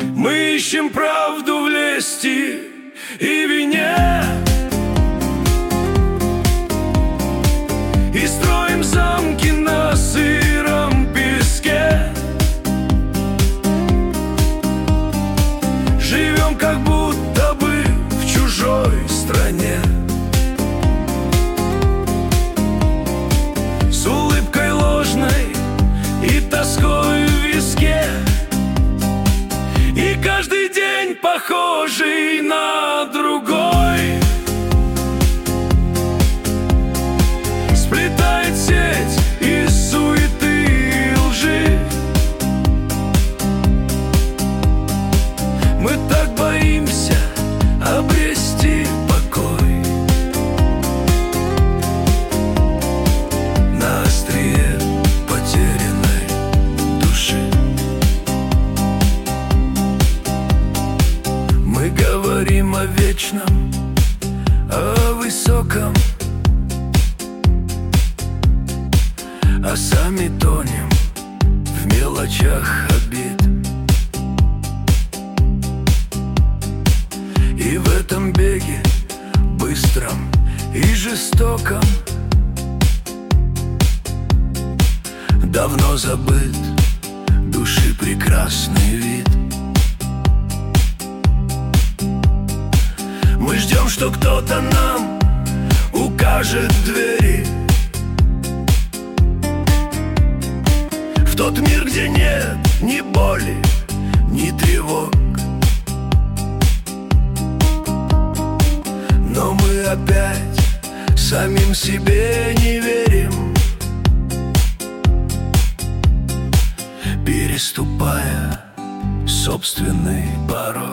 Мы ищем правду в лести и вине, и строим замки на сыром песке. Живем как будто бы в чужой стране, с улыбкой ложной и тоской в виске, и каждый день похожий на другой сплетает сеть из суеты и лжи. Мы так боимся обрести покой на острие потерянной души. Мы говорим о вечном, о высоком, а сами тонем в мелочах обид. И в этом беге, быстром и жестоком, давно забыт души прекрасный вид. Мы ждем, что кто-то нам укажет двери в тот мир, где нет ни боли, ни тревог. Но мы опять самим себе не верим, переступая собственный порог.